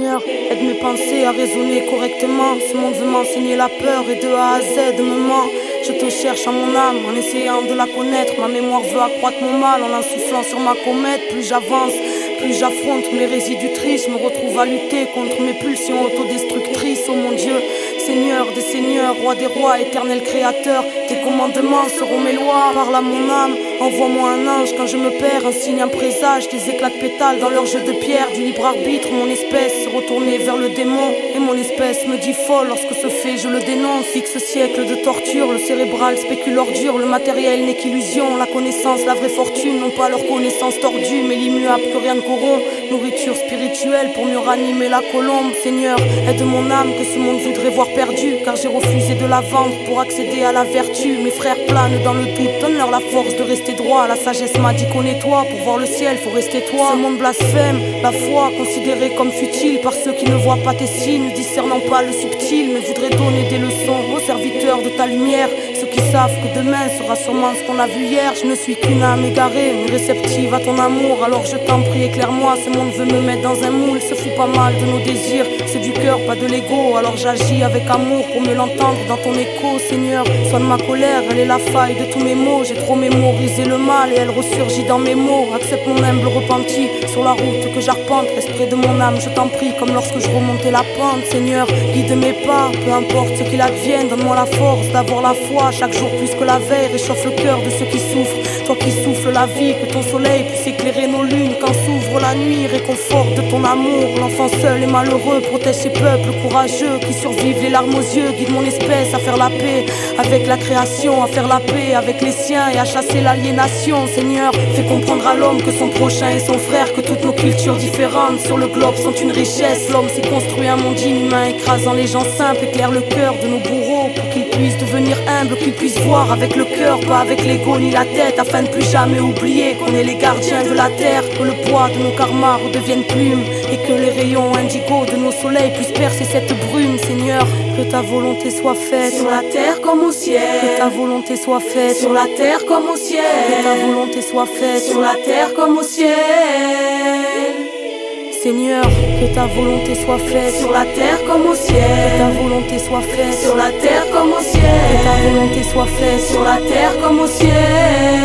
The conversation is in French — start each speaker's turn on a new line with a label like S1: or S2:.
S1: Seigneur, aide mes pensées à raisonner correctement. Ce monde veut m'enseigner la peur et de A à Z me ment. Je te cherche en mon âme, en essayant de la connaître. Ma mémoire veut accroître mon mal, en insoufflant sur ma comète. Plus j'avance, plus j'affronte mes résidus tristes. Je me retrouve à lutter contre mes pulsions autodestructrices. Oh mon Dieu, Seigneur des seigneurs, roi des rois, éternel créateur. Tes commandements seront mes lois. Parle à mon âme, envoie-moi un ange quand je me perds. Un signe, un présage, des éclats de pétales dans leur jeu de pierre. Du libre arbitre, mon espèce se retourner vers le démon. Et mon espèce me dit folle lorsque ce fait je le dénonce. Fixe siècle de torture, le cérébral spécule ordure. Le matériel n'est qu'illusion, la connaissance, la vraie fortune. Non pas leur connaissance tordue, mais l'immuable que rien ne corrompt. Nourriture spirituelle pour mieux ranimer la colombe. Seigneur, aide mon âme que ce monde voudrait voir perdue. Car j'ai refusé de la vendre pour accéder à la vertu. Mes frères planent dans le doute, donne-leur la force de rester droit. La sagesse m'a dit connais-toi, pour voir le ciel faut rester toi. Ce monde blasphème, la foi considérée comme futile par ceux qui ne voient pas tes signes, ne discernant pas le subtil, mais voudraient donner des leçons aux serviteurs de ta lumière. Ceux qui savent que demain sera sûrement ce qu'on a vu hier. Je ne suis qu'une âme égarée, mais réceptive à ton amour. Alors je t'en prie, éclaire-moi, ce monde veut me mettre dans un moule. Se fout pas mal de nos désirs, c'est du cœur, pas de l'ego. Alors j'agis avec amour pour mieux l'entendre dans ton écho. Seigneur, soigne ma colère, elle est la faille de tous mes mots. J'ai trop mémorisé le mal et elle ressurgit dans mes mots. Accepte mon humble repenti sur la route que j'arpente. Reste près de mon âme, je t'en prie, comme lorsque je remontais la pente. Seigneur, guide mes pas, peu importe ce qu'il advienne. Donne-moi la force d'avoir la foi chaque jour plus que la veille. Réchauffe le cœur de ceux qui souffrent, toi qui souffles la vie. Que ton soleil puisse éclairer nos lunes quand s'ouvre la nuit. Réconforte de ton amour l'enfant seul et malheureux. Protège ces peuples courageux qui survivent les larmes aux yeux. Guide mon espèce à faire la paix avec la création, à faire la paix avec les siens et à chasser l'aliénation. Seigneur, fais comprendre à l'homme que son prochain est son frère, que toutes nos cultures différentes sur le globe sont une richesse. L'homme s'est construit un monde inhumain, écrasant les gens simples. Éclaire le cœur de nos bourreaux pour qu'ils puissent devenir humbles, qu'ils puissent voir avec le cœur, pas avec l'ego ni la tête, afin de plus jamais oublier qu'on est les gardiens de la terre. Que le poids de nos karmas redevienne plume et que les rayons indigo de nos soleils puissent percer cette brume. Seigneur, que ta volonté soit faite
S2: sur la terre comme au ciel.
S1: Que ta volonté soit faite
S2: sur la terre comme au ciel.
S1: Que ta volonté soit faite
S2: sur la terre comme au ciel.
S1: Seigneur, que ta volonté soit faite
S2: sur la terre comme au ciel.
S1: Que ta volonté soit faite
S2: sur la terre comme au ciel.
S1: Que ta volonté soit faite
S2: sur la terre comme au ciel.